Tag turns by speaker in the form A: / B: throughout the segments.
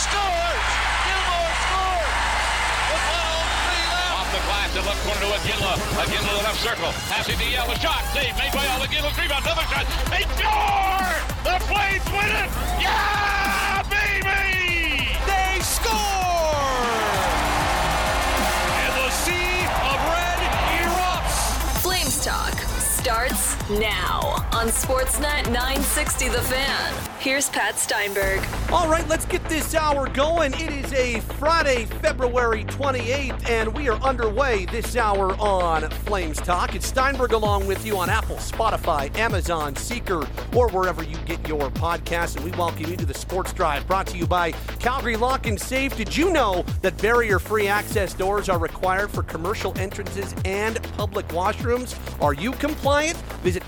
A: scores! Gilmore scores! With 1:03 left.
B: Off the glass, the left corner to Iginla. Iginla to the left circle. Passing to Yell. A shot. Save made by Yell. Iginla's rebound. Another shot. They score! The Flames win it! Yeah, baby!
A: They score! And the sea of red erupts.
C: Flames Talk starts now on Sportsnet 960 The Fan. Here's Pat Steinberg.
D: All right, let's get this hour going. It is a Friday, February 28th, and we are underway this hour on Flames Talk. It's Steinberg along with you on Apple, Spotify, Amazon, Seeker, or wherever you get your podcasts. And we welcome you to the Sports Drive, brought to you by Calgary Lock and Safe. Did you know that barrier-free access doors are required for commercial entrances and public washrooms? Are you compliant? Visit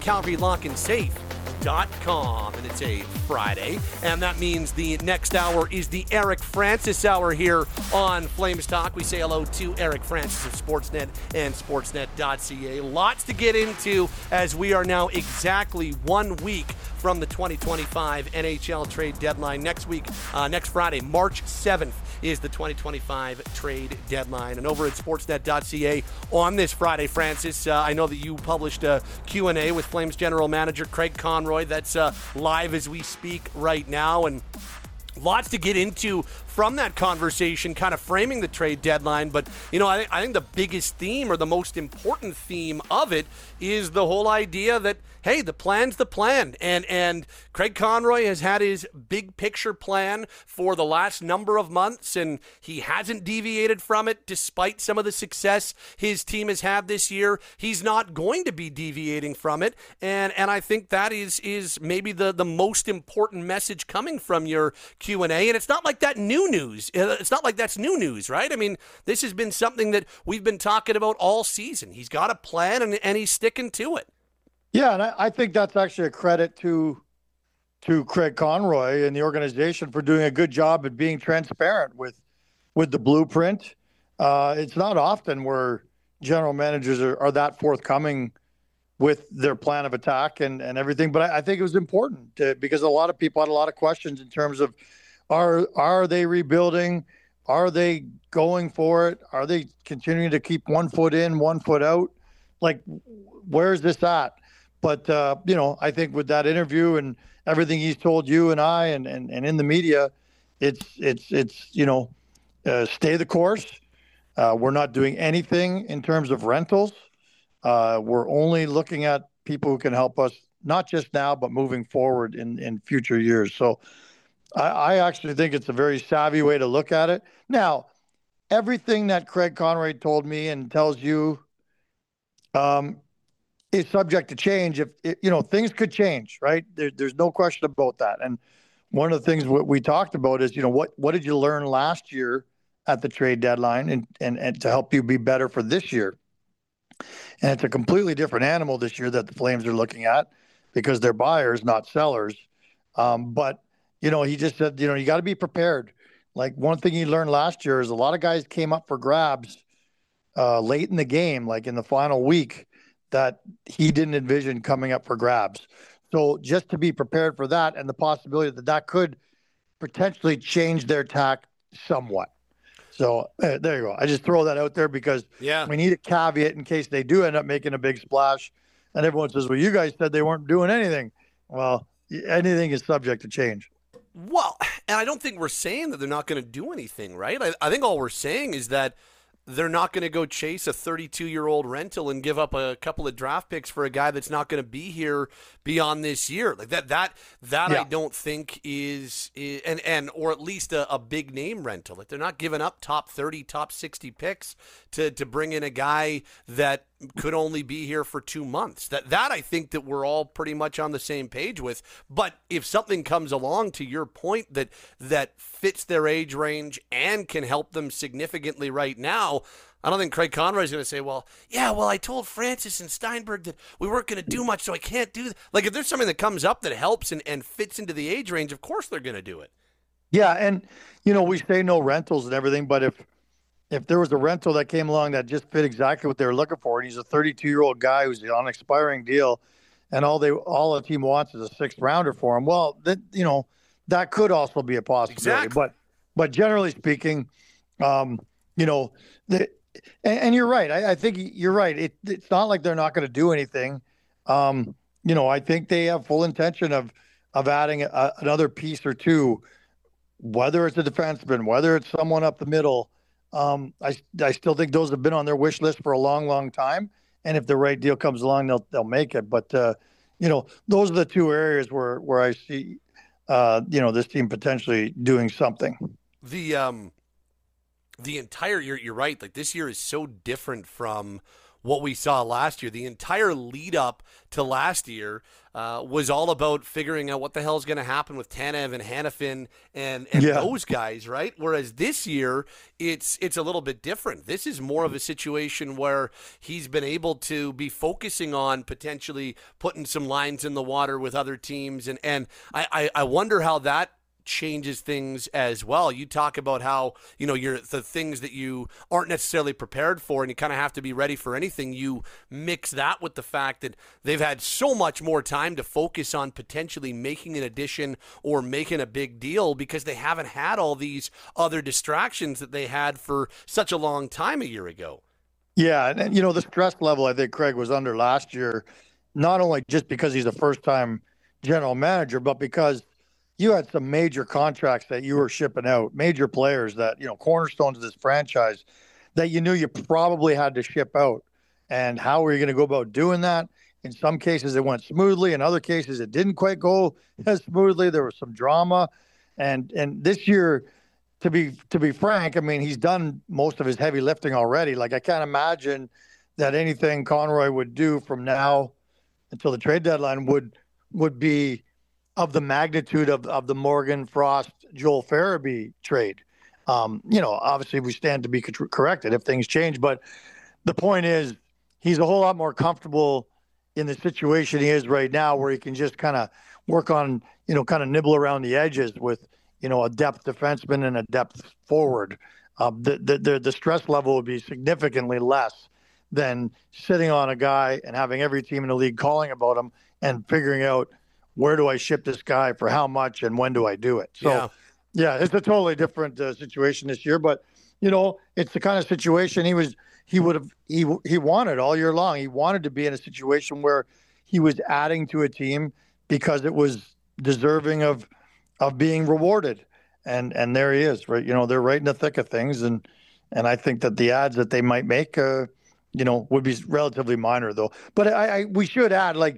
D: CalgaryLockandSafe.com. And it's a Friday, and that means the next hour is the Eric Francis hour here on Flames Talk. We say hello to Eric Francis of Sportsnet and Sportsnet.ca. Lots to get into as we are now exactly 1 week from the 2025 NHL trade deadline. Next Friday, March 7th, is the 2025 trade deadline. And over at Sportsnet.ca on this Friday, Francis, I know that you published a Q&A with Flames General Manager Craig Conroy. That's live as we speak right now. And lots to get into from that conversation, kind of framing the trade deadline. But, you know, I think the biggest theme, or the most important theme of it, is the whole idea that, hey, the plan's the plan. And Craig Conroy has had his big picture plan for the last number of months, and he hasn't deviated from it despite some of the success his team has had this year. He's not going to be deviating from it. And I think that is maybe the most important message coming from your Q&A. And it's not like that new news. It's not like that's new news, right? I mean, this has been something that we've been talking about all season. He's got a plan, and he's sticking to it.
E: Yeah, and I think that's actually a credit to Craig Conroy and the organization for doing a good job at being transparent with the blueprint. It's not often where general managers are that forthcoming with their plan of attack and everything, but I think it was important because a lot of people had a lot of questions in terms of are they rebuilding? Are they going for it? Are they continuing to keep 1 foot in, 1 foot out? Like, where's this at? But, I think with that interview and everything he's told you and I and in the media, it's stay the course. We're not doing anything in terms of rentals. We're only looking at people who can help us, not just now, but moving forward in future years. So I actually think it's a very savvy way to look at it. Now, everything that Craig Conroy told me and tells you is subject to change. If things could change, right? There's no question about that. And one of the things we talked about is, what did you learn last year at the trade deadline and to help you be better for this year? And it's a completely different animal this year that the Flames are looking at because they're buyers, not sellers. But he just said, you got to be prepared. Like, one thing he learned last year is a lot of guys came up for grabs late in the game, like in the final week, that he didn't envision coming up for grabs. So just to be prepared for that and the possibility that could potentially change their tack somewhat. So there you go. I just throw that out there because we need a caveat in case they do end up making a big splash. And everyone says, well, you guys said they weren't doing anything. Well, anything is subject to change.
D: Well, and I don't think we're saying that they're not going to do anything, right? I think all we're saying is that they're not going to go chase a 32-year-old rental and give up a couple of draft picks for a guy that's not going to be here beyond this year. Like that I don't think is or at least a big name rental. Like, they're not giving up top 30, top 60 picks to bring in a guy that could only be here for 2 months. That I think that we're all pretty much on the same page with. But if something comes along, to your point, that fits their age range and can help them significantly right now, I don't think Craig Conroy is going to say, well, I told Francis and Steinberg that we weren't going to do much, so I can't do that. Like, if there's something that comes up that helps and fits into the age range, of course they're going to do it.
E: Yeah, and, we say no rentals and everything, but if there was a rental that came along that just fit exactly what they were looking for, and he's a 32-year-old guy who's on an expiring deal, and all the team wants is a 6th rounder for him, well, that could also be a possibility.
D: Exactly.
E: but generally speaking, you know, and you're right. I think you're right. It's not like they're not going to do anything. You know, I think they have full intention of adding another piece or two, whether it's a defenseman, whether it's someone up the middle. I still think those have been on their wish list for a long, long time. And if the right deal comes along, they'll make it. But you know, those are the two areas where I see you know, this team potentially doing something.
D: The entire year, you're right. Like, this year is so different from what we saw last year. The entire lead up to last year was all about figuring out what the hell is going to happen with Tanev and Hanifin and those guys, right? Whereas this year, it's a little bit different. This is more of a situation where he's been able to be focusing on potentially putting some lines in the water with other teams, and I wonder how that changes things as well. You talk about how, you know, the things that you aren't necessarily prepared for, and you kind of have to be ready for anything. You mix that with the fact that they've had so much more time to focus on potentially making an addition or making a big deal because they haven't had all these other distractions that they had for such a long time a year ago.
E: Yeah, and you know, the stress level I think Craig was under last year, not only just because he's a first-time general manager, but because you had some major contracts that you were shipping out, major players that, you know, cornerstones of this franchise that you knew you probably had to ship out. And how were you going to go about doing that? In some cases, it went smoothly. In other cases, it didn't quite go as smoothly. There was some drama. And this year, to be frank, I mean, he's done most of his heavy lifting already. Like, I can't imagine that anything Conroy would do from now until the trade deadline would be of the magnitude of the Morgan Frost, Joel Farabee trade. You know, obviously we stand to be corrected if things change, but the point is he's a whole lot more comfortable in the situation he is right now, where he can just kind of work on, you know, kind of nibble around the edges with, you know, a depth defenseman and a depth forward. The stress level would be significantly less than sitting on a guy and having every team in the league calling about him and figuring out, where do I ship this guy for how much and when do I do it? So, yeah, it's a totally different situation this year. But, you know, it's the kind of situation he wanted all year long. He wanted to be in a situation where he was adding to a team because it was deserving of being rewarded. And there he is, right? You know, they're right in the thick of things. And I think that the ads that they might make, you know, would be relatively minor, though. But we should add, like,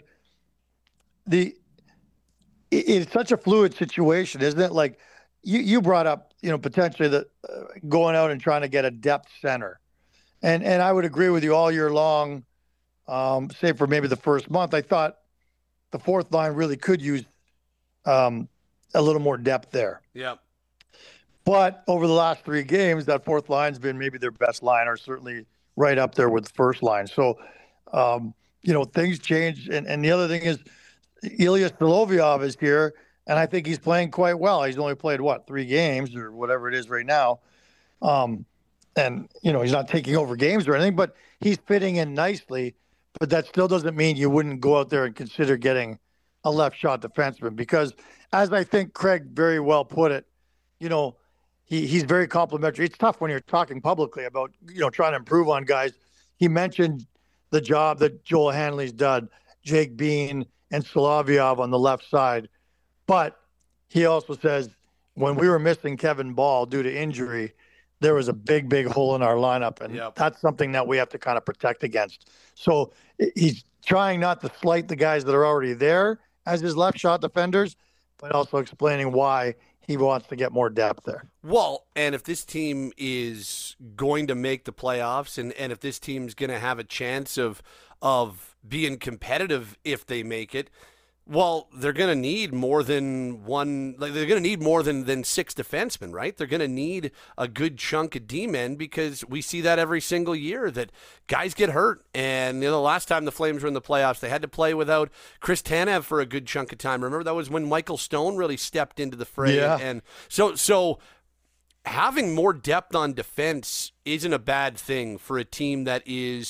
E: it's such a fluid situation, isn't it? Like you brought up, you know, potentially the going out and trying to get a depth center, and I would agree with you all year long. Say for maybe the first month, I thought the fourth line really could use a little more depth there.
D: Yeah.
E: But over the last 3 games, that fourth line's been maybe their best line, or certainly right up there with the first line. So, you know, things change, and the other thing is, Ilya Solovyov is here, and I think he's playing quite well. He's only played, 3 games or whatever it is right now. And, you know, he's not taking over games or anything, but he's fitting in nicely. But that still doesn't mean you wouldn't go out there and consider getting a left shot defenseman, because as I think Craig very well put it, you know, he's very complimentary. It's tough when you're talking publicly about, you know, trying to improve on guys. He mentioned the job that Joel Hanley's done, Jake Bean, and Solovyov on the left side. But he also says when we were missing Kevin Ball due to injury, there was a big, big hole in our lineup. And that's something that we have to kind of protect against. So he's trying not to slight the guys that are already there as his left shot defenders, but also explaining why he wants to get more depth there.
D: Well, and if this team is going to make the playoffs, and if this team's going to have a chance of being competitive if they make it, well, they're going to need more than one. Like, they're going to need more than 6 defensemen, right? They're going to need a good chunk of D-men, because we see that every single year that guys get hurt. And, you know, the last time the Flames were in the playoffs, they had to play without Chris Tanev for a good chunk of time. Remember, that was when Michael Stone really stepped into the fray.
E: Yeah.
D: And so having more depth on defense isn't a bad thing for a team that is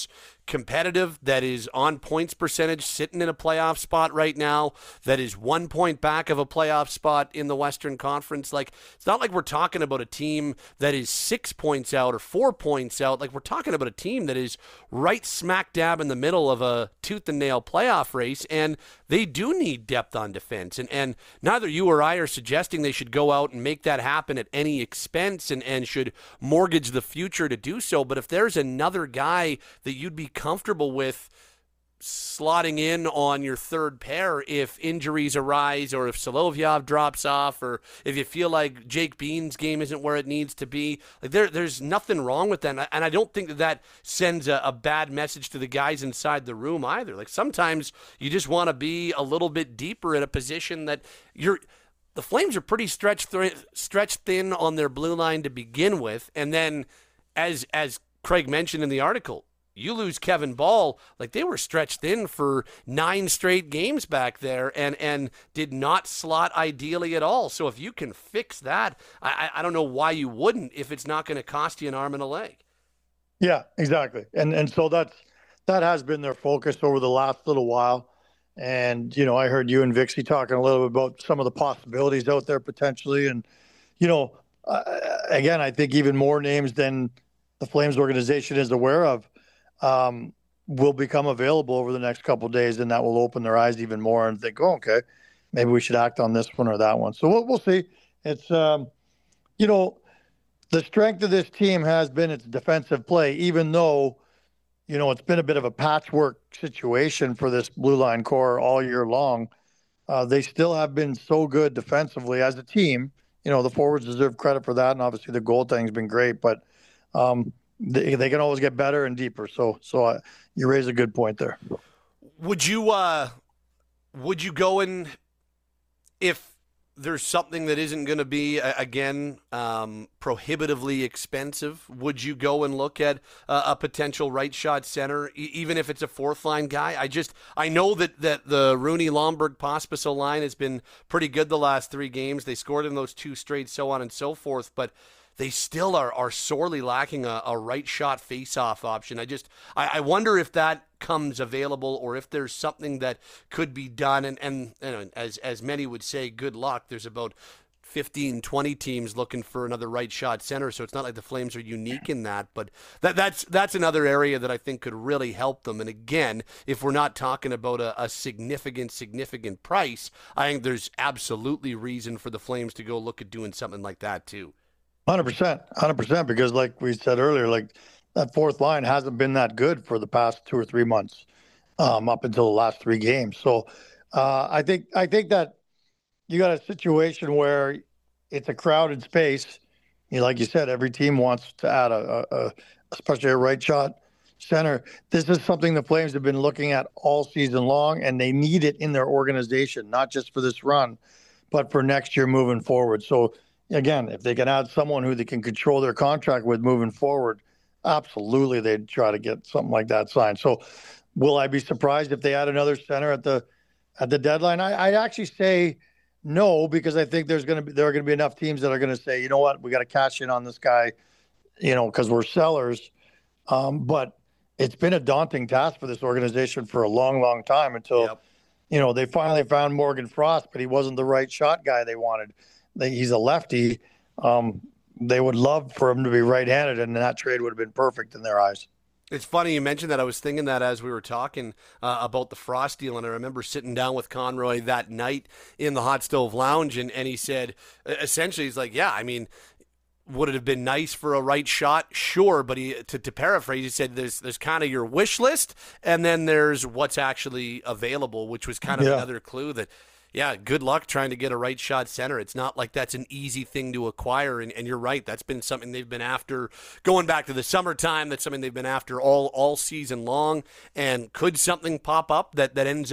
D: competitive, that is on points percentage, sitting in a playoff spot right now, that is 1 point back of a playoff spot in the Western Conference. Like, it's not like we're talking about a team that is 6 points out or 4 points out. Like, we're talking about a team that is right smack dab in the middle of a tooth and nail playoff race, and they do need depth on defense. And neither you or I are suggesting they should go out and make that happen at any expense and should mortgage the future to do so. But if there's another guy that you'd be comfortable with slotting in on your third pair if injuries arise, or if Solovyov drops off, or if you feel like Jake Bean's game isn't where it needs to be, like there's nothing wrong with that. And I don't think that sends a bad message to the guys inside the room either. Like, sometimes you just want to be a little bit deeper at a position that the Flames are pretty stretched thin on their blue line to begin with, and then as Craig mentioned in the article, you lose Kevin Ball, like they were stretched thin for 9 straight games back there and did not slot ideally at all. So if you can fix that, I don't know why you wouldn't if it's not going to cost you an arm and a leg.
E: Yeah, exactly. And so that has been their focus over the last little while. And, I heard you and Vixie talking a little bit about some of the possibilities out there potentially. And, again, I think even more names than the Flames organization is aware of will become available over the next couple of days, and that will open their eyes even more and think, oh, okay, maybe we should act on this one or that one. So we'll see. It's, the strength of this team has been its defensive play, even though, it's been a bit of a patchwork situation for this blue line core all year long. They still have been so good defensively as a team. The forwards deserve credit for that, and obviously the goaltending's been great, but they can always get better and deeper. So you raise a good point there.
D: Would you go in if there's something that isn't going to be again prohibitively expensive? Would you go and look at a potential right shot center, even if it's a fourth line guy? I know that the Rooney Lomberg Pospisil line has been pretty good the last 3 games. They scored in those 2 straight, so on and so forth, but they still are sorely lacking a right shot face-off option. I wonder if that comes available, or if there's something that could be done. And as many would say, good luck. There's about 15, 20 teams looking for another right shot center, so it's not like the Flames are unique in that. But that's another area that I think could really help them. And again, if we're not talking about a significant price, I think there's absolutely reason for the Flames to go look at doing something like that too.
E: 100%, because like we said earlier, like that fourth line hasn't been that good for the past 2 or 3 months, up until the last 3 games. So I think that you got a situation where it's a crowded space. Like you said, every team wants to add especially a right shot center. This is something the Flames have been looking at all season long, and they need it in their organization, not just for this run, but for next year moving forward. So again, if they can add someone who they can control their contract with moving forward, absolutely they'd try to get something like that signed. So will I be surprised if they add another center at the deadline? I'd actually say no, because I think there are going to be enough teams that are going to say, you know what, we got to cash in on this guy, because we're sellers. But it's been a daunting task for this organization for a long, long time until, they finally found Morgan Frost, but he wasn't the right shot guy they wanted. He's a lefty. They would love for him to be right-handed, and that trade would have been perfect in their eyes.
D: It's funny you mentioned that. I was thinking that as we were talking about the Frost deal, and I remember sitting down with Conroy that night in the Hot Stove Lounge, and he said, essentially, he's like, yeah, I mean, would it have been nice for a right shot? Sure, but to paraphrase, he said there's kind of your wish list, and then there's what's actually available, which was kind of another clue that, yeah, good luck trying to get a right shot center. It's not like that's an easy thing to acquire, and you're right. That's been something they've been after going back to the summertime. That's something they've been after all season long. And could something pop up that ends up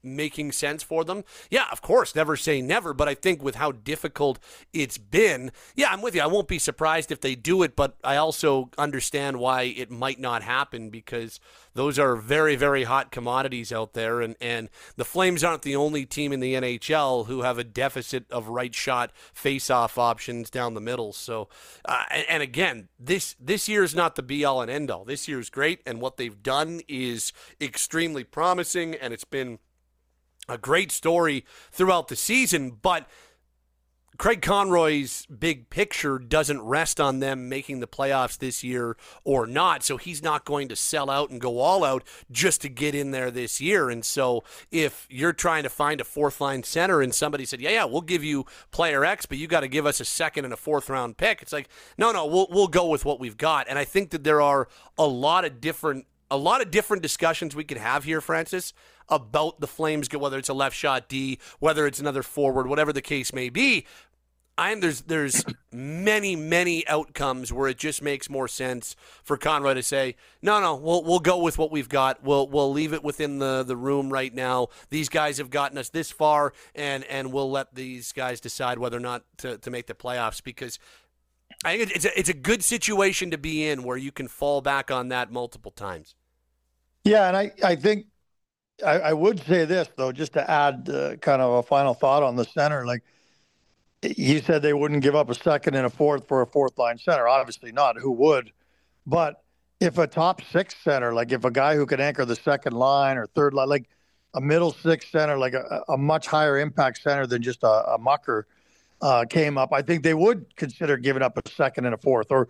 D: making sense for them. Yeah, of course, never say never, but I think with how difficult it's been, yeah, I'm with you. I won't be surprised if they do it, but I also understand why it might not happen because those are very, very hot commodities out there, and the Flames aren't the only team in the NHL who have a deficit of right shot face-off options down the middle. So, and again, this year is not the be-all and end-all. This year is great, and what they've done is extremely promising, and it's been a great story throughout the season, but Craig Conroy's big picture doesn't rest on them making the playoffs this year or not, so he's not going to sell out and go all out just to get in there this year. And so if you're trying to find a fourth-line center and somebody said, yeah, we'll give you player X, but you got to give us a second and a fourth-round pick, it's like, no, we'll go with what we've got. And I think that there are a lot of different discussions we could have here, Francis, about the Flames, whether it's a left shot D, whether it's another forward, whatever the case may be. There's many outcomes where it just makes more sense for Conroy to say, no, we'll go with what we've got. We'll leave it within the room right now. These guys have gotten us this far, and we'll let these guys decide whether or not to make the playoffs, because I think it's a good situation to be in where you can fall back on that multiple times.
E: Yeah, and I think I would say this, though, just to add kind of a final thought on the center. Like, you said they wouldn't give up a second and a fourth for a fourth-line center. Obviously not. Who would? But if a top six center, like if a guy who could anchor the second line or third line, like a middle six center, like a much higher impact center than just a mucker came up, I think they would consider giving up a second and a fourth, or,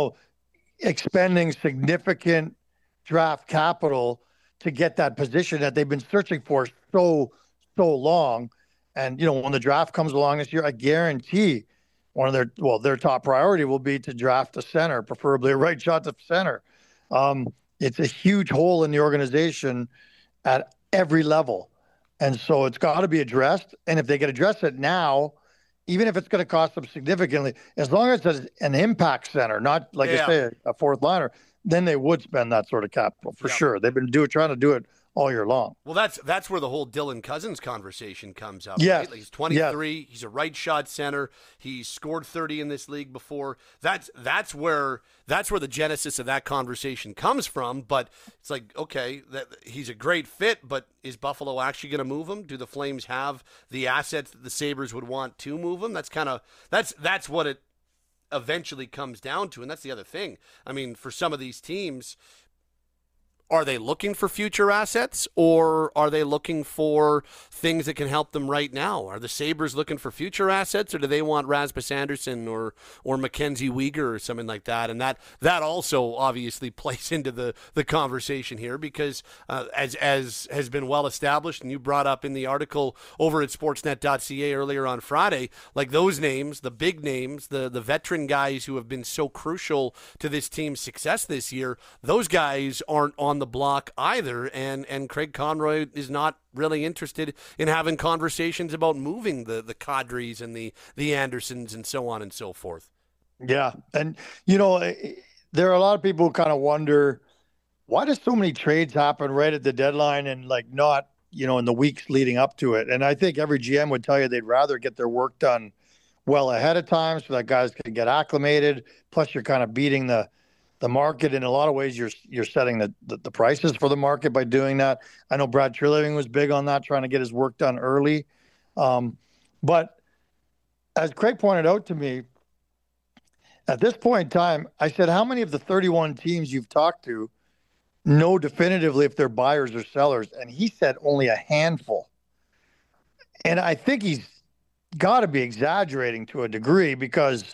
E: expending significant draft capital to get that position that they've been searching for so long. And, when the draft comes along this year, I guarantee one of their top priority will be to draft a center, preferably a right shot to center. It's a huge hole in the organization at every level. And so it's got to be addressed. And if they can address it now, even if it's going to cost them significantly, as long as it's an impact center, not like I say, a fourth liner, then they would spend that sort of capital for sure. They've been trying to do it all year long.
D: Well, that's where the whole Dylan Cousins conversation comes up.
E: Yes.
D: Right? Like, he's 23. Yes. He's a right shot center. He's scored 30 in this league before. That's where the genesis of that conversation comes from. But it's like, okay, he's a great fit, but is Buffalo actually going to move him? Do the Flames have the assets that the Sabres would want to move him? That's what it eventually comes down to, and that's the other thing. I mean, for some of these teams, are they looking for future assets, or are they looking for things that can help them right now? Are the Sabres looking for future assets, or do they want Rasmus Andersson or Mackenzie Weegar or something like that? And that also obviously plays into the conversation here, because as has been well established, and you brought up in the article over at sportsnet.ca earlier on Friday, like those names, the big names, the veteran guys who have been so crucial to this team's success this year, those guys aren't on the block either, and Craig Conroy is not really interested in having conversations about moving the Kadris and the Andersons and so on and so forth.
E: Yeah, and there are a lot of people who kind of wonder, why does so many trades happen right at the deadline and like not in the weeks leading up to it? And I think every GM would tell you they'd rather get their work done well ahead of time so that guys can get acclimated. Plus, you're kind of beating the market in a lot of ways. You're setting the prices for the market by doing that. I know Brad Treliving was big on that, trying to get his work done early. But as Craig pointed out to me, at this point in time, I said, how many of the 31 teams you've talked to know definitively if they're buyers or sellers? And he said only a handful. And I think he's got to be exaggerating to a degree, because,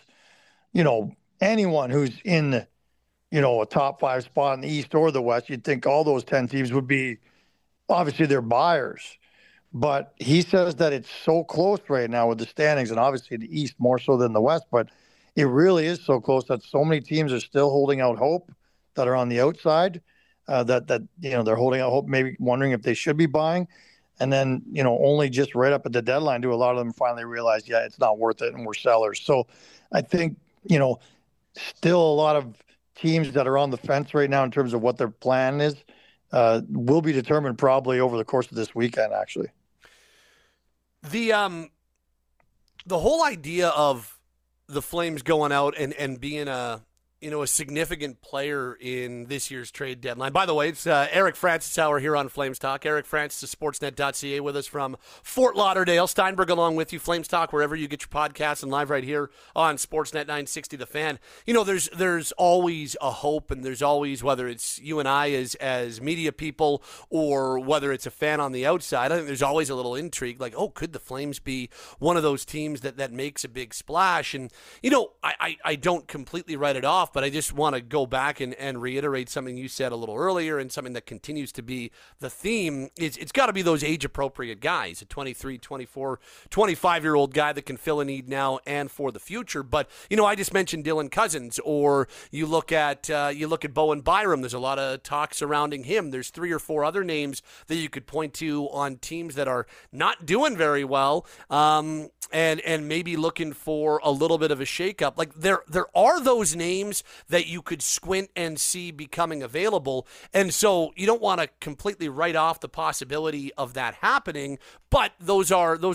E: anyone who's in a top 5 spot in the East or the West, you'd think all those 10 teams would be, obviously they're buyers. But he says that it's so close right now with the standings, and obviously the East more so than the West, but it really is so close that so many teams are still holding out hope that are on the outside, that they're holding out hope, maybe wondering if they should be buying. And then, only just right up at the deadline do a lot of them finally realize, yeah, it's not worth it and we're sellers. So I think, still a lot of teams that are on the fence right now in terms of what their plan is. will be determined probably over the course of this weekend, actually.
D: The whole idea of the Flames going out and being a significant player in this year's trade deadline. By the way, it's Eric Francis Hour here on Flames Talk. Eric Francis of Sportsnet.ca with us from Fort Lauderdale. Steinberg along with you. Flames Talk, wherever you get your podcasts, and live right here on Sportsnet 960 The Fan. There's always a hope, and there's always, whether it's you and I as media people or whether it's a fan on the outside, I think there's always a little intrigue, like, oh, could the Flames be one of those teams that makes a big splash? And, I don't completely write it off, but I just want to go back and reiterate something you said a little earlier, and something that continues to be the theme. It's got to be those age-appropriate guys, a 23, 24, 25-year-old guy that can fill a need now and for the future. But, I just mentioned Dylan Cousins, or you look at Bowen Byram. There's a lot of talk surrounding him. There's 3 or 4 other names that you could point to on teams that are not doing very well, and maybe looking for a little bit of a shakeup. Like there are those names that you could squint and see becoming available, and so you don't want to completely write off the possibility of that happening. But those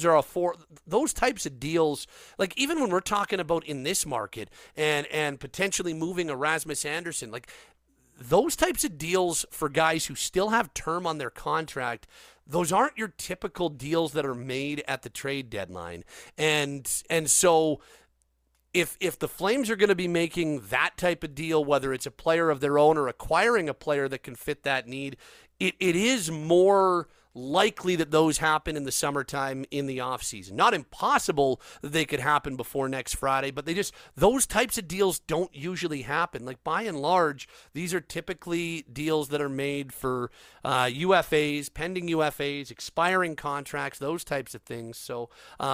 D: types of deals. Like even when we're talking about in this market and potentially moving a Rasmus Anderson, like those types of deals for guys who still have term on their contract. Those aren't your typical deals that are made at the trade deadline. And so if the Flames are going to be making that type of deal, whether it's a player of their own or acquiring a player that can fit that need, it is more likely that those happen in the summertime in the offseason. Not impossible that they could happen before next Friday, but those types of deals don't usually happen. Like by and large, these are typically deals that are made for UFAs, pending UFAs, expiring contracts, those types of things. So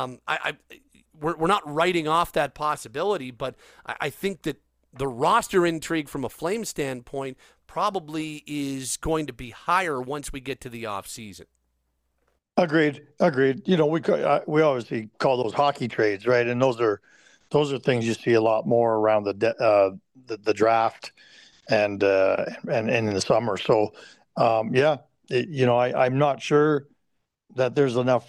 D: we're not writing off that possibility, but I think that the roster intrigue from a Flame standpoint probably is going to be higher once we get to the offseason.
E: Agreed. We obviously call those hockey trades, right? And those are things you see a lot more around the draft and in the summer. So I'm not sure that there's enough.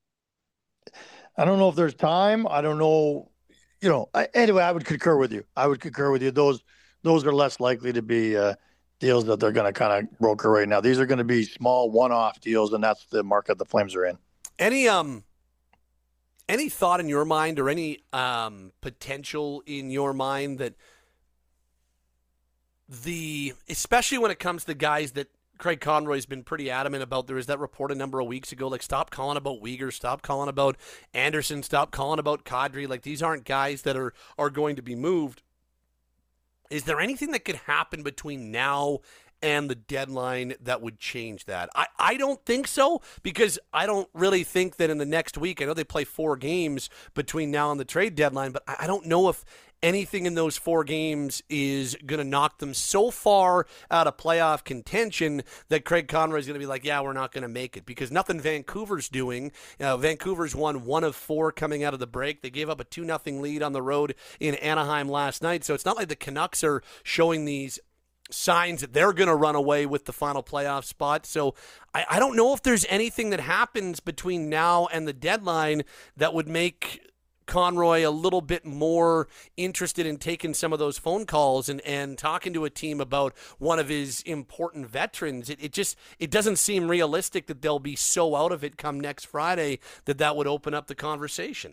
E: I don't know if there's time. I don't know. Anyway, I would concur with you. Those are less likely to be deals that they're going to kind of broker right now. These are going to be small one-off deals, and that's the market the Flames are in. Any
D: thought in your mind, or any potential in your mind that especially when it comes to guys that Craig Conroy's been pretty adamant about? There was that report a number of weeks ago, like, stop calling about Weegar, stop calling about Anderson, stop calling about Kadri. Like, these aren't guys that are going to be moved. Is there anything that could happen between now and the deadline that would change that? I don't think so, because I don't really think that in the next week, I know they play 4 games between now and the trade deadline, but I don't know if anything in those 4 games is going to knock them so far out of playoff contention that Craig Conroy is going to be like, yeah, we're not going to make it, because nothing Vancouver's doing. Vancouver's won 1 of 4 coming out of the break. They gave up a 2-0 lead on the road in Anaheim last night, so it's not like the Canucks are showing these signs that they're going to run away with the final playoff spot. So I don't know if there's anything that happens between now and the deadline that would make Conroy a little bit more interested in taking some of those phone calls and talking to a team about one of his important veterans. It doesn't seem realistic that they'll be so out of it come next Friday that would open up the conversation.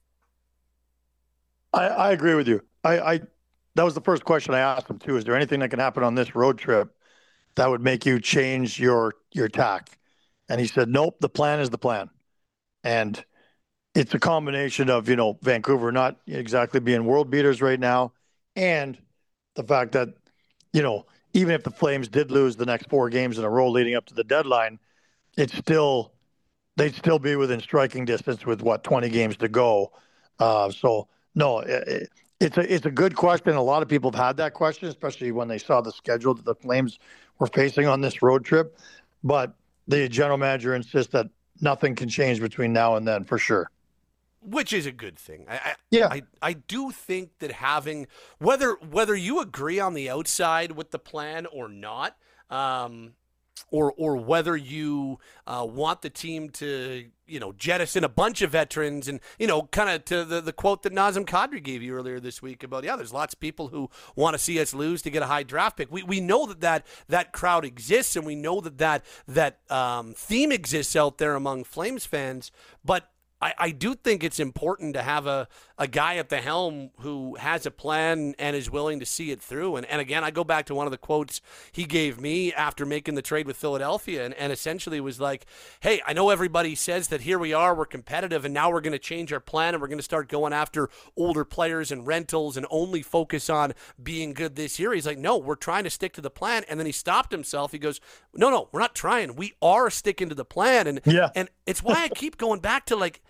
E: I agree with you. That was the first question I asked him too. Is there anything that can happen on this road trip that would make you change your tack? And he said, nope, the plan is the plan. And it's a combination of, Vancouver not exactly being world beaters right now, and the fact that, even if the Flames did lose the next 4 games in a row leading up to the deadline, they'd still be within striking distance with 20 games to go. So no, it's a good question. A lot of people have had that question, especially when they saw the schedule that the Flames were facing on this road trip. But the general manager insists that nothing can change between now and then, for sure.
D: Which is a good thing. I do think that having, whether you agree on the outside with the plan or not, or whether you want the team to, jettison a bunch of veterans and, kind of to the quote that Nazem Kadri gave you earlier this week about, there's lots of people who want to see us lose to get a high draft pick. We know that crowd exists, and we know that theme exists out there among Flames fans, but I do think it's important to have a guy at the helm who has a plan and is willing to see it through. And again, I go back to one of the quotes he gave me after making the trade with Philadelphia, and essentially was like, hey, I know everybody says that here we are, we're competitive, and now we're going to change our plan and we're going to start going after older players and rentals and only focus on being good this year. He's like, no, we're trying to stick to the plan. And then he stopped himself. He goes, no, we're not trying. We are sticking to the plan. And it's why I keep going back to, like,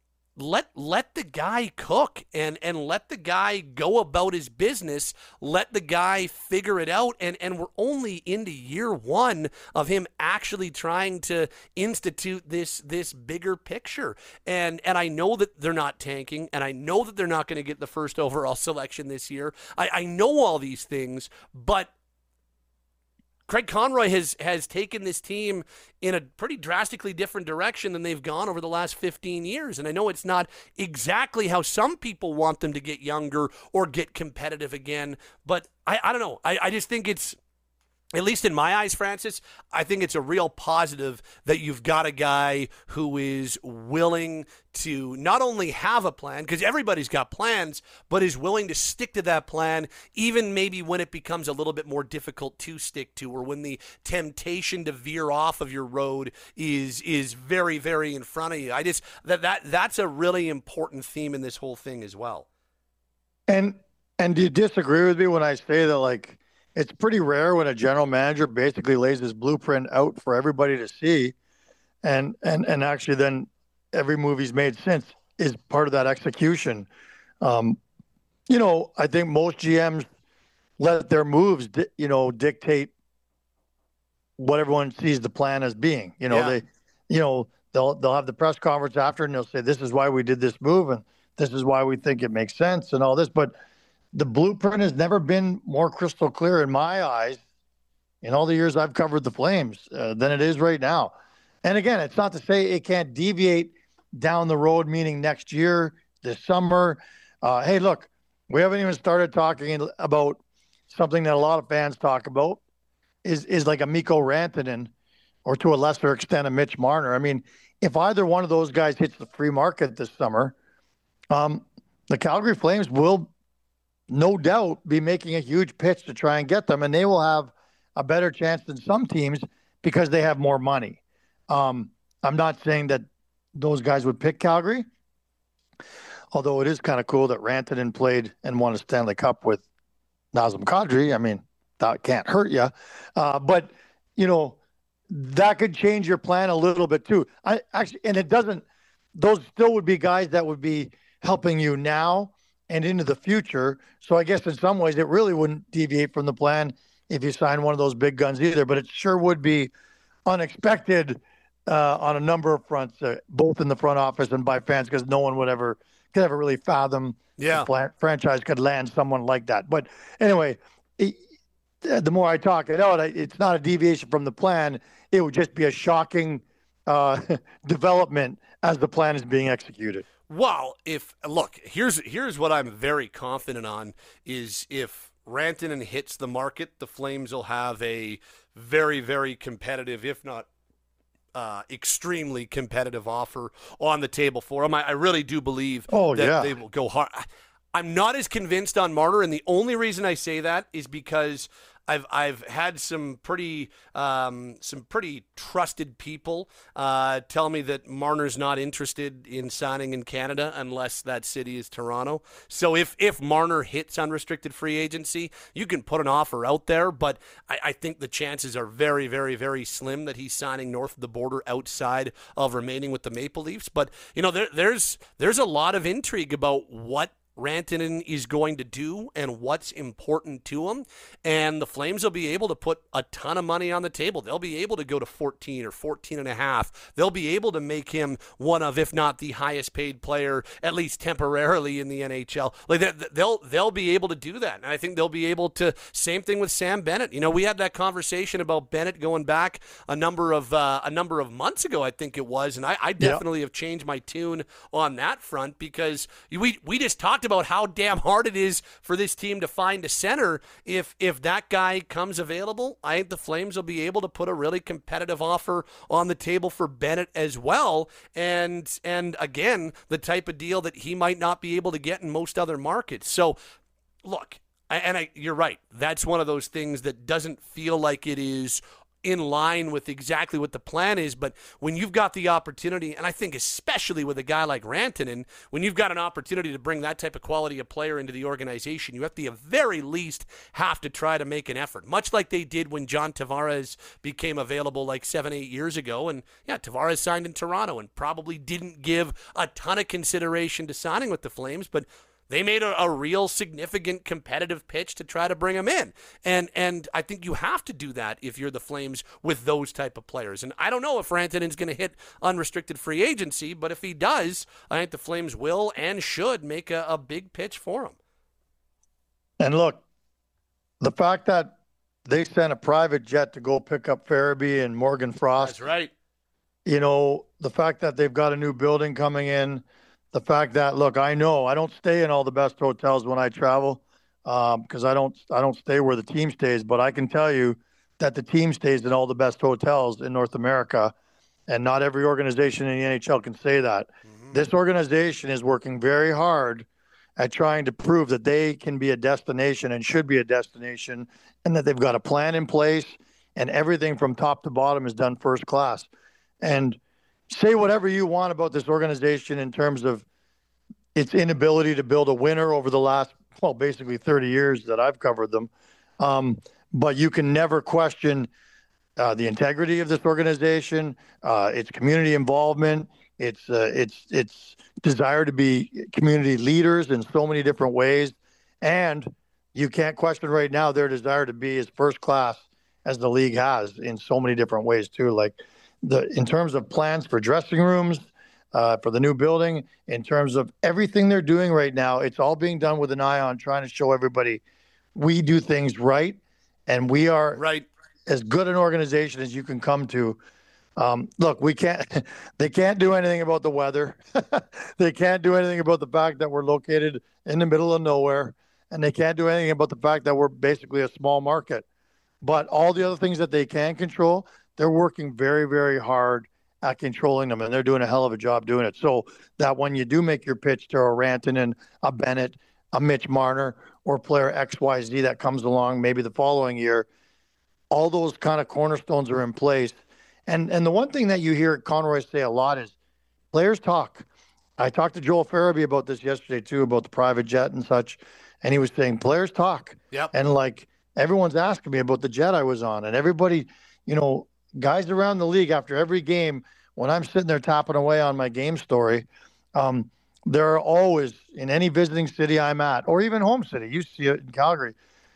D: let the guy cook and let the guy go about his business. Let the guy figure it out. And we're only into year one of him actually trying to institute this bigger picture. And I know that they're not tanking, and I know that they're not going to get the first overall selection this year. I know all these things, but Craig Conroy has taken this team in a pretty drastically different direction than they've gone over the last 15 years. And I know it's not exactly how some people want them to get younger or get competitive again, but I don't know. I just think it's, at least in my eyes, Francis, I think it's a real positive that you've got a guy who is willing to not only have a plan, because everybody's got plans, but is willing to stick to that plan, even maybe when it becomes a little bit more difficult to stick to, or when the temptation to veer off of your road is very, very in front of you. I just that's a really important theme in this whole thing as well. And
E: do you disagree with me when I say that, like, it's pretty rare when a general manager basically lays his blueprint out for everybody to see, and actually then every move he's made since is part of that execution. I think most GMs let their moves, dictate what everyone sees the plan as being. They'll have the press conference after, and they'll say, this is why we did this move, and this is why we think it makes sense, and all this, but the blueprint has never been more crystal clear in my eyes in all the years I've covered the Flames than it is right now. And again, it's not to say it can't deviate down the road, meaning next year, this summer. Hey, look, we haven't even started talking about something that a lot of fans talk about is like a Mikko Rantanen, or to a lesser extent a Mitch Marner. I mean, if either one of those guys hits the free market this summer, the Calgary Flames will no doubt be making a huge pitch to try and get them, and they will have a better chance than some teams because they have more money. I'm not saying that those guys would pick Calgary, although it is kind of cool that Rantanen played and won a Stanley Cup with Nazem Kadri. I mean, that can't hurt you. But, that could change your plan a little bit too. Those still would be guys that would be helping you now and into the future. So I guess in some ways it really wouldn't deviate from the plan if you sign one of those big guns either, but it sure would be unexpected on a number of fronts, both in the front office and by fans, because no one could ever really fathom the franchise could land someone like that. But anyway, the more I talk it out, it's not a deviation from the plan. It would just be a shocking development as the plan is being executed.
D: Well, here's what I'm very confident on is if Rantanen hits the market, the Flames will have a very, very competitive, if not extremely competitive offer on the table for him. I really do believe that they will go hard. I'm not as convinced on Marner, and the only reason I say that is because I've had some pretty trusted people tell me that Marner's not interested in signing in Canada unless that city is Toronto. So if Marner hits unrestricted free agency, you can put an offer out there, but I think the chances are very, very, very slim that he's signing north of the border outside of remaining with the Maple Leafs. But there's a lot of intrigue about what Rantanen is going to do and what's important to him. And the Flames will be able to put a ton of money on the table. They'll be able to go to 14 or 14.5. They'll be able to make him one of, if not the highest paid player, at least temporarily in the NHL. Like they'll be able to do that. And I think they'll be able to, same thing with Sam Bennett. You know, we had that conversation about Bennett going back a number of months ago, I think it was. And I definitely have changed my tune on that front, because we just talked about how damn hard it is for this team to find a center. If that guy comes available, I think the Flames will be able to put a really competitive offer on the table for Bennett as well. And again, the type of deal that he might not be able to get in most other markets. So look, you're right. That's one of those things that doesn't feel like it is in line with exactly what the plan is. But when you've got the opportunity, and I think especially with a guy like Rantanen, when you've got an opportunity to bring that type of quality of player into the organization, you have to, at very least, have to try to make an effort, much like they did when John Tavares became available like 7-8 years ago. And yeah, Tavares signed in Toronto and probably didn't give a ton of consideration to signing with the Flames, but they made a real significant competitive pitch to try to bring him in. And I think you have to do that if you're the Flames with those type of players. And I don't know if Rantanen's going to hit unrestricted free agency, but if he does, I think the Flames will and should make a big pitch for him.
E: And look, the fact that they sent a private jet to go pick up Farabee and Morgan Frost.
D: That's right.
E: You know, the fact that they've got a new building coming in, the fact that, look, I know I don't stay in all the best hotels when I travel, because I don't stay where the team stays, but I can tell you that the team stays in all the best hotels in North America, and not every organization in the NHL can say that. Mm-hmm. This organization is working very hard at trying to prove that they can be a destination and should be a destination, and that they've got a plan in place, and everything from top to bottom is done first class. And say whatever you want about this organization in terms of its inability to build a winner over the last, basically 30 years that I've covered them. But you can never question the integrity of this organization, its community involvement, its desire to be community leaders in so many different ways. And you can't question right now their desire to be as first class as the league has in so many different ways too. Like, in terms of plans for dressing rooms, for the new building, in terms of everything they're doing right now, it's all being done with an eye on trying to show everybody we do things right, and we are as good an organization as you can come to. Look, they can't do anything about the weather. They can't do anything about the fact that we're located in the middle of nowhere, and they can't do anything about the fact that we're basically a small market. But all the other things that they can control, they're working very, very hard at controlling them, and they're doing a hell of a job doing it. So that when you do make your pitch to a Rantanen, a Bennett, a Mitch Marner, or player XYZ that comes along maybe the following year, all those kind of cornerstones are in place. And the one thing that you hear Conroy say a lot is players talk. I talked to Joel Farabee about this yesterday too, about the private jet and such, and he was saying players talk. Yep. And like everyone's asking me about the jet I was on, and everybody, you know, guys around the league after every game, when I'm sitting there tapping away on my game story, there are always, in any visiting city I'm at, or even home city, you see it in Calgary,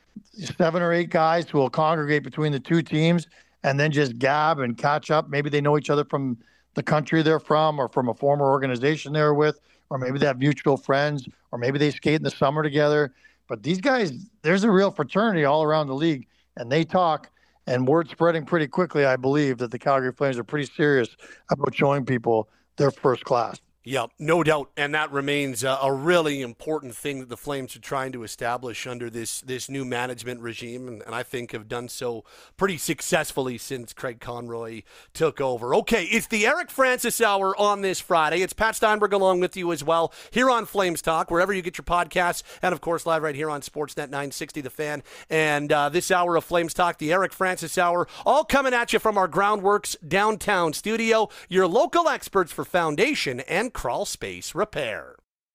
E: 7 or 8 guys who will congregate between the two teams and then just gab and catch up. Maybe they know each other from the country they're from, or from a former organization they're with, or maybe they have mutual friends, or maybe they skate in the summer together. But these guys, there's a real fraternity all around the league, and they talk. And word spreading pretty quickly, I believe, that the Calgary Flames are pretty serious about showing people they're first class.
D: Yeah, no doubt. And that remains a really important thing that the Flames are trying to establish under this new management regime, and I think have done so pretty successfully since Craig Conroy took over. Okay, it's the Eric Francis Hour on this Friday. It's Pat Steinberg along with you as well here on Flames Talk, wherever you get your podcasts, and of course live right here on Sportsnet 960 The Fan. And this hour of Flames Talk, the Eric Francis Hour, all coming at you from our Groundworks downtown studio, your local experts for foundation and crawl space repair.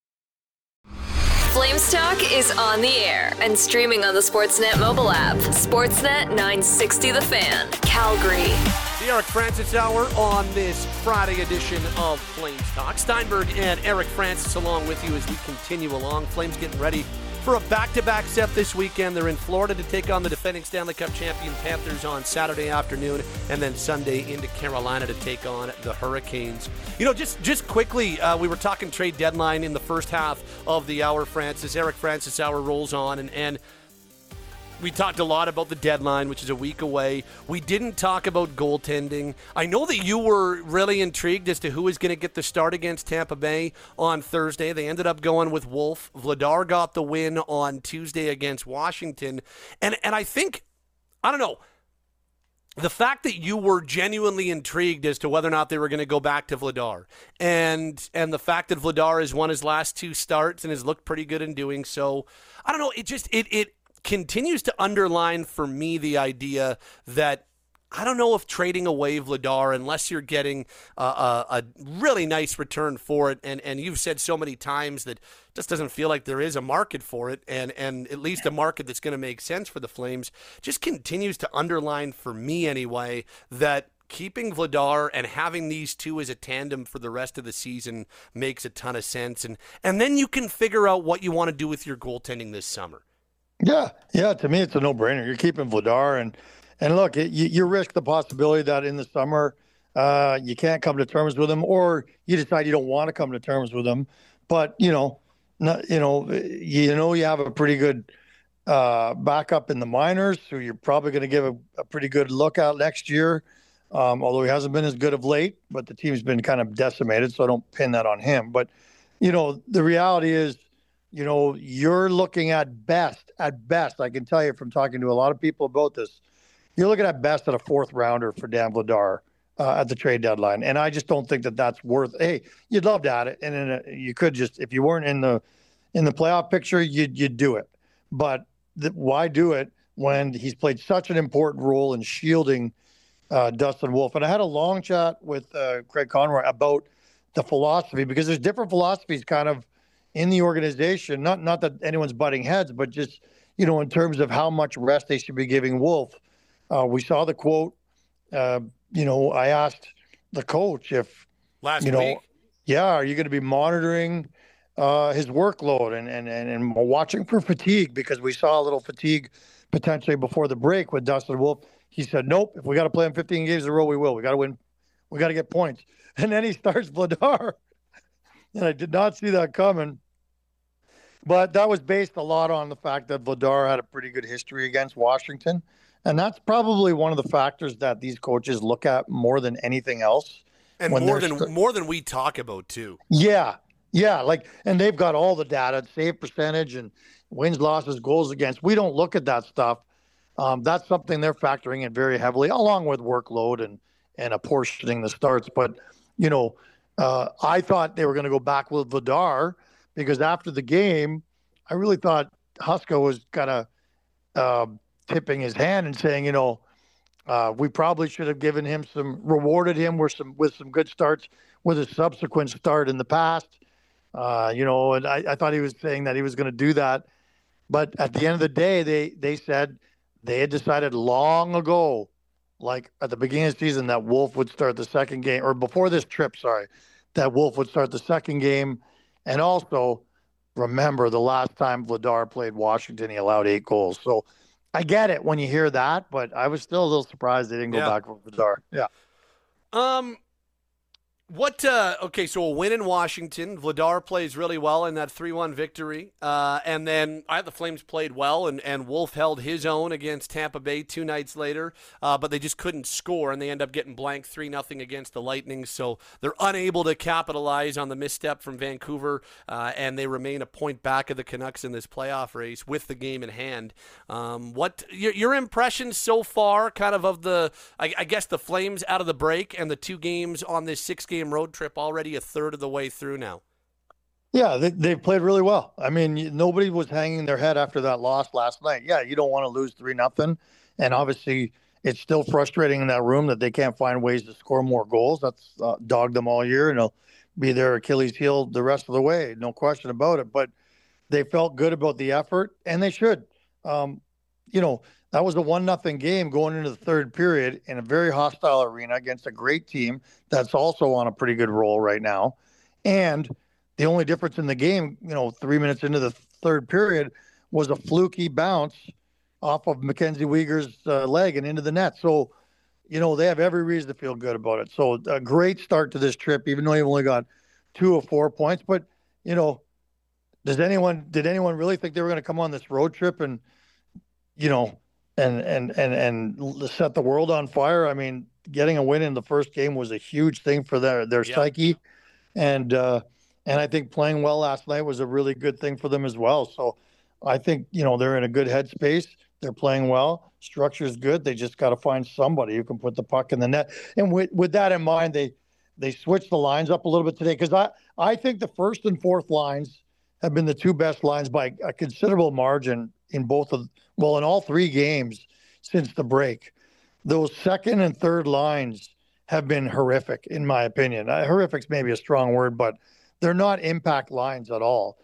C: Flames Talk is on the air and streaming on the Sportsnet mobile app. Sportsnet 960 The Fan, Calgary.
D: The Eric Francis Hour on this Friday edition of Flames Talk. Steinberg and Eric Francis along with you as we continue along. Flames getting ready for a back-to-back set this weekend. They're in Florida to take on the defending Stanley Cup champion Panthers on Saturday afternoon, and then Sunday into Carolina to take on the Hurricanes. You know, just quickly, we were talking trade deadline in the first half of the hour, Francis. Eric Francis Hour rolls on, and we talked a lot about the deadline, which is a week away. We didn't talk about goaltending. I know that you were really intrigued as to who was going to get the start against Tampa Bay on Thursday. They ended up going with Wolf. Vladar got the win on Tuesday against Washington. And I think, I don't know, the fact that you were genuinely intrigued as to whether or not they were going to go back to Vladar, and the fact that Vladar has won his last two starts and has looked pretty good in doing so, I don't know, it continues to underline for me the idea that I don't know if trading away Vladar, unless you're getting a really nice return for it, and you've said so many times that it just doesn't feel like there is a market for it, and at least a market that's going to make sense for the Flames, just continues to underline for me anyway that keeping Vladar and having these two as a tandem for the rest of the season makes a ton of sense, and then you can figure out what you want to do with your goaltending this summer.
E: Yeah. To me, it's a no-brainer. You're keeping Vladar, and look, you risk the possibility that in the summer you can't come to terms with him, or you decide you don't want to come to terms with him. But you have a pretty good backup in the minors, who you're probably going to give a pretty good look at next year. Although he hasn't been as good of late, but the team's been kind of decimated, so I don't pin that on him. But the reality is, you're looking at best, I can tell you from talking to a lot of people about this, you're looking at best at a fourth rounder for Dan Vladar at the trade deadline. And I just don't think that that's worth, hey, you'd love to add it. And you could just, if you weren't in the playoff picture, you'd do it. But why do it when he's played such an important role in shielding Dustin Wolf? And I had a long chat with Craig Conroy about the philosophy, because there's different philosophies kind of in the organization, not that anyone's butting heads, but just, in terms of how much rest they should be giving Wolf. We saw the quote, I asked the coach if,
D: last week,
E: are you going to be monitoring his workload and watching for fatigue? Because we saw a little fatigue potentially before the break with Dustin Wolf. He said, nope, if we got to play him 15 games in a row, we will. We got to win. We got to get points. And then he starts Vladar. And I did not see that coming. But that was based a lot on the fact that Vladar had a pretty good history against Washington. And that's probably one of the factors that these coaches look at more than anything else.
D: And more than we talk about, too.
E: Yeah. And they've got all the data, save percentage and wins, losses, goals against. We don't look at that stuff. That's something they're factoring in very heavily, along with workload and apportioning the starts. But, I thought they were going to go back with Vladar, because after the game, I really thought Huska was kind of tipping his hand and saying, we probably should have rewarded him with some good starts with a subsequent start in the past. And I thought he was saying that he was going to do that. But at the end of the day, they said they had decided long ago, like at the beginning of the season, that Wolf would start the second game, or before this trip, that Wolf would start the second game. And also, remember, the last time Vladar played Washington, he allowed 8 goals. So I get it when you hear that, but I was still a little surprised they didn't go back with Vladar. Yeah.
D: So a win in Washington. Vladar plays really well in that 3-1 victory. And then the Flames played well, and Wolf held his own against Tampa Bay 2 nights later, but they just couldn't score, and they end up getting blanked 3-0 against the Lightning. So they're unable to capitalize on the misstep from Vancouver, and they remain a point back of the Canucks in this playoff race with the game in hand. What your impressions so far, kind of the, I guess, the Flames out of the break and the 2 games on this 6-game road trip, already a third of the way through now?
E: Yeah, they've played really well. I mean, nobody was hanging their head after that loss last night. Yeah, you don't want to lose 3-0. And obviously, it's still frustrating in that room that they can't find ways to score more goals. That's dogged them all year, and they'll be their Achilles heel the rest of the way. No question about it. But they felt good about the effort, and they should. That was a 1-0 game going into the third period in a very hostile arena against a great team that's also on a pretty good roll right now. And the only difference in the game, 3 minutes into the third period, was a fluky bounce off of Mackenzie Weegar's leg and into the net. So, they have every reason to feel good about it. So a great start to this trip, even though you've only got 2 of 4 points. But, did anyone really think they were going to come on this road trip and set the world on fire? I mean, getting a win in the first game was a huge thing for their psyche. And I think playing well last night was a really good thing for them as well. So I think, they're in a good headspace. They're playing well. Structure's good. They just got to find somebody who can put the puck in the net. And with that in mind, they switched the lines up a little bit today, because I think the first and fourth lines have been the 2 best lines by a considerable margin in all 3 games since the break. Those second and third lines have been horrific, in my opinion. Horrific's maybe a strong word, but they're not impact lines at all.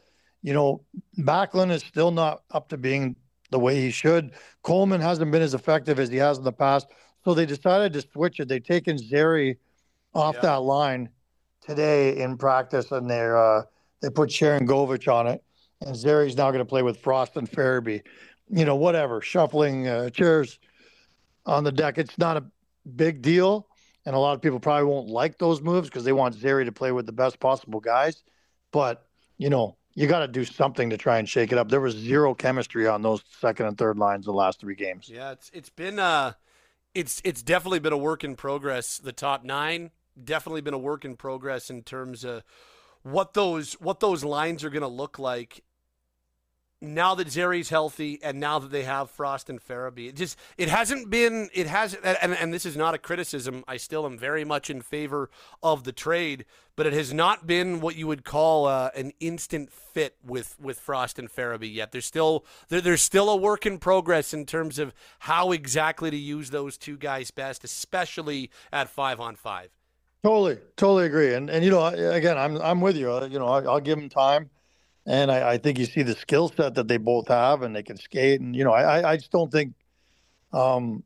E: Backlund is still not up to being the way he should. Coleman hasn't been as effective as he has in the past. So they decided to switch it. They've taken Zary off that line today in practice, and they put Sharon Govich on it. And Zary's now going to play with Frost and Farabee. Whatever, shuffling chairs on the deck. It's not a big deal. And a lot of people probably won't like those moves because they want Zary to play with the best possible guys. But, you got to do something to try and shake it up. There was zero chemistry on those second and third lines the last 3 games.
D: Yeah, it's been it's definitely been a work in progress. The top 9 definitely been a work in progress in terms of what those lines are going to look like now that Zary's healthy and now that they have Frost and Farabee. It hasn't, and this is not a criticism. I still am very much in favor of the trade, but it has not been what you would call an instant fit with Frost and Farabee yet. There's still a work in progress in terms of how exactly to use those 2 guys best, especially at 5-on-5.
E: Totally agree. And again, I'm with you. I'll give them time. And I think you see the skill set that they both have, and they can skate. And, I just don't think, finding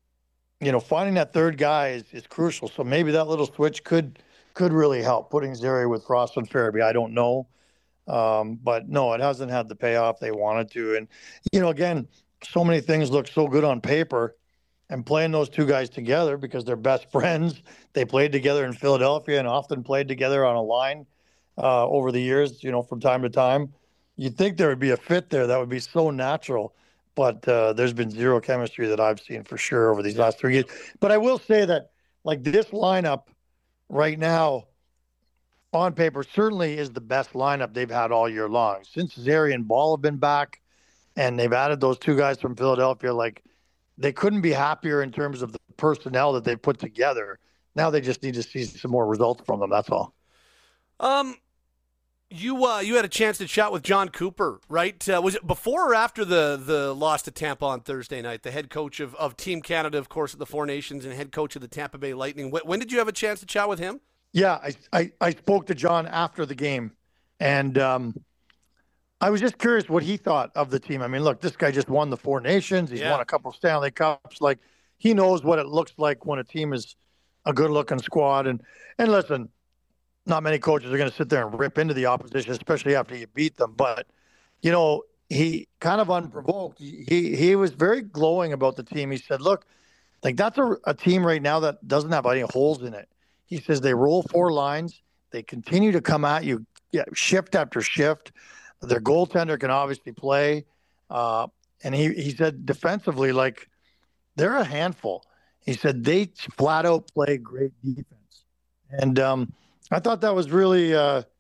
E: that third guy is crucial. So maybe that little switch could really help, putting Zary with Frost and Farabee. I don't know. But no, it hasn't had the payoff they wanted to. And, again, so many things look so good on paper, and playing those 2 guys together because they're best friends. They played together in Philadelphia and often played together on a line over the years, from time to time. You'd think there would be a fit there that would be so natural, but there's been zero chemistry that I've seen for sure over these last 3 games. But I will say that, this lineup right now on paper certainly is the best lineup they've had all year long. Since Zary and Ball have been back and they've added those 2 guys from Philadelphia, they couldn't be happier in terms of the personnel that they've put together. Now they just need to see some more results from them. That's all.
D: You had a chance to chat with John Cooper, right? Was it before or after the loss to Tampa on Thursday night? The head coach of Team Canada, of course, at the 4 Nations, and head coach of the Tampa Bay Lightning. When did you have a chance to chat with him?
E: Yeah, I spoke to John after the game, and I was just curious what he thought of the team. I mean, look, this guy just won the 4 Nations. He's won a couple Stanley Cups. He knows what it looks like when a team is a good-looking squad. And listen, not many coaches are going to sit there and rip into the opposition, especially after you beat them. But, he kind of unprovoked. He was very glowing about the team. He said, look, that's a team right now that doesn't have any holes in it. He says they roll 4 lines. They continue to come at you shift after shift. Their goaltender can obviously play. And he said defensively, they're a handful. He said they flat out play great defense. And I thought that was really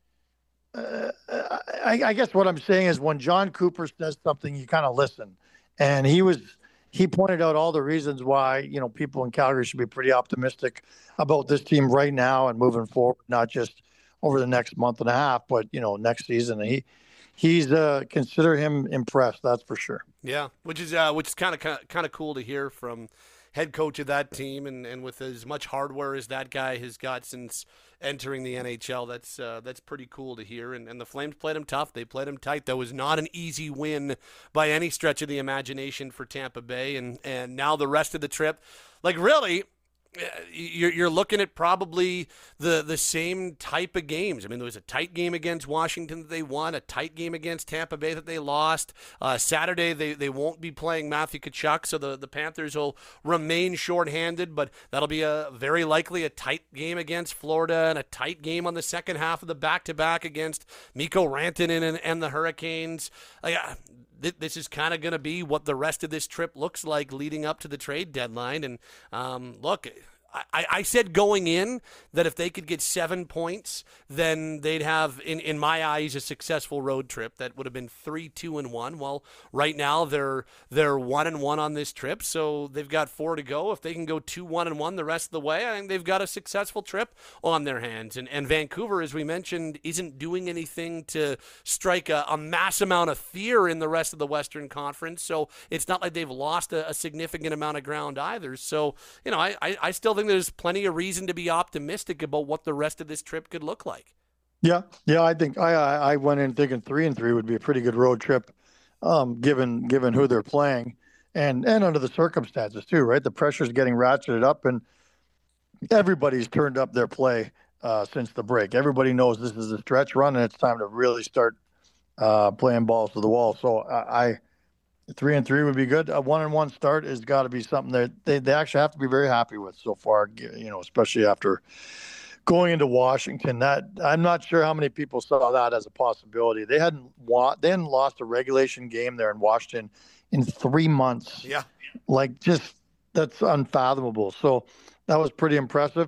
E: I guess what I'm saying is when John Cooper says something, you kind of listen. And he pointed out all the reasons why, people in Calgary should be pretty optimistic about this team right now and moving forward, not just over the next month and a half, but, next season. He's consider him impressed. That's for sure.
D: Yeah. Which is kind of cool to hear from head coach of that team, and with as much hardware as that guy has got since entering the NHL, that's pretty cool to hear. And the Flames played him tough. They played him tight. That was not an easy win by any stretch of the imagination for Tampa Bay. And now the rest of the trip, like really, you're looking at probably the same type of games. I mean, there was a tight game against Washington that they won, a tight game against Tampa Bay that they lost. Saturday, they won't be playing Matthew Tkachuk, so the Panthers will remain shorthanded, but that'll be very likely a tight game against Florida and a tight game on the second half of the back-to-back against Mikko Rantanen and the Hurricanes. This is kind of going to be what the rest of this trip looks like leading up to the trade deadline. And look, I said going in that if they could get 7 points, then they'd have, in my eyes, a successful road trip. That would have been 3-2-1. Well, right now they're 1-1 on this trip, so they've got 4 to go. If they can go 2-1-1 the rest of the way, I think they've got a successful trip on their hands. And Vancouver, as we mentioned, isn't doing anything to strike a mass amount of fear in the rest of the Western Conference, so it's not like they've lost a significant amount of ground either. So, I still think there's plenty of reason to be optimistic about what the rest of this trip could look like.
E: Yeah. I think I went in thinking 3-3 would be a pretty good road trip, given who they're playing and under the circumstances too, right? The pressure's getting ratcheted up, and everybody's turned up their play since the break. Everybody knows this is a stretch run, and it's time to really start playing balls to the wall. So I 3-3 would be good. A 1-1 start has got to be something that they actually have to be very happy with so far, especially after going into Washington. That I'm not sure how many people saw that as a possibility. They hadn't lost a regulation game there in Washington in 3 months.
D: Yeah.
E: That's unfathomable. So that was pretty impressive.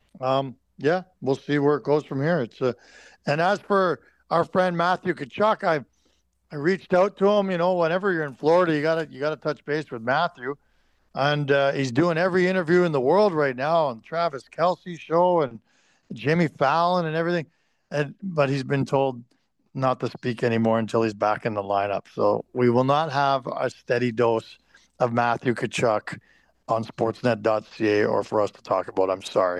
E: Yeah, we'll see where it goes from here. And as for our friend Matthew Tkachuk, I reached out to him. Whenever you're in Florida, you gotta touch base with Matthew, and he's doing every interview in the world right now on Travis Kelce's show and Jimmy Fallon and everything. But he's been told not to speak anymore until he's back in the lineup. So we will not have a steady dose of Matthew Tkachuk on Sportsnet.ca or for us to talk about. I'm sorry.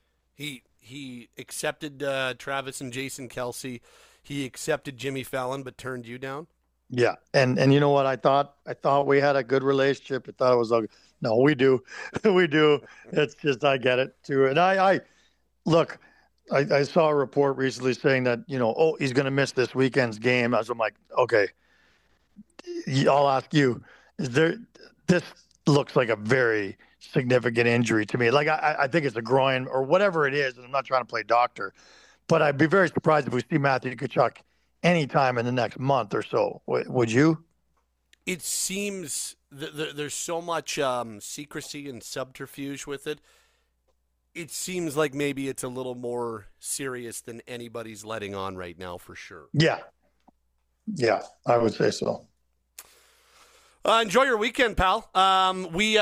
D: He accepted Travis and Jason Kelce. He accepted Jimmy Fallon, but turned you down.
E: Yeah, and you know what? I thought we had a good relationship. I thought it was no, we do, we do. It's just I get it too. And I saw a report recently saying that he's going to miss this weekend's game. I'm like, okay, I'll ask you, this looks like a very significant injury to me. Like I think it's a groin or whatever it is, and I'm not trying to play doctor. But I'd be very surprised if we see Matthew Tkachuk anytime in the next month or so. Would you?
D: It seems there's so much secrecy and subterfuge with it. It seems like maybe it's a little more serious than anybody's letting on right now, for sure.
E: Yeah, I would say so.
D: Enjoy your weekend, pal. We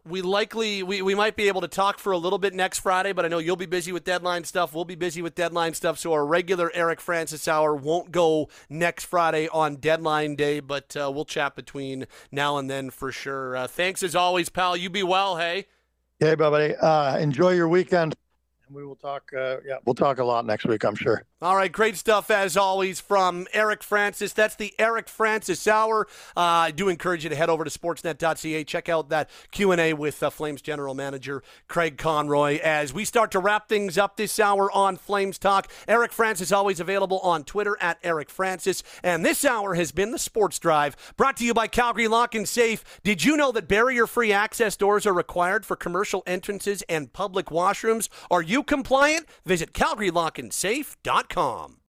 D: might be able to talk for a little bit next Friday, but I know you'll be busy with deadline stuff. We'll be busy with deadline stuff, so our regular Eric Francis Hour won't go next Friday on deadline day, but we'll chat between now and then for sure. Thanks as always, pal. You be well, hey?
E: Hey, buddy. Enjoy your weekend. We will talk. We'll talk a lot next week, I'm sure.
D: All right, great stuff as always from Eric Francis. That's the Eric Francis Hour. I do encourage you to head over to Sportsnet.ca. Check out that Q&A with Flames General Manager Craig Conroy as we start to wrap things up this hour on Flames Talk. Eric Francis always available on Twitter at Eric Francis. And this hour has been the Sports Drive, brought to you by Calgary Lock and Safe. Did you know that barrier-free access doors are required for commercial entrances and public washrooms? Are you compliant? Visit CalgaryLockandSafe.com.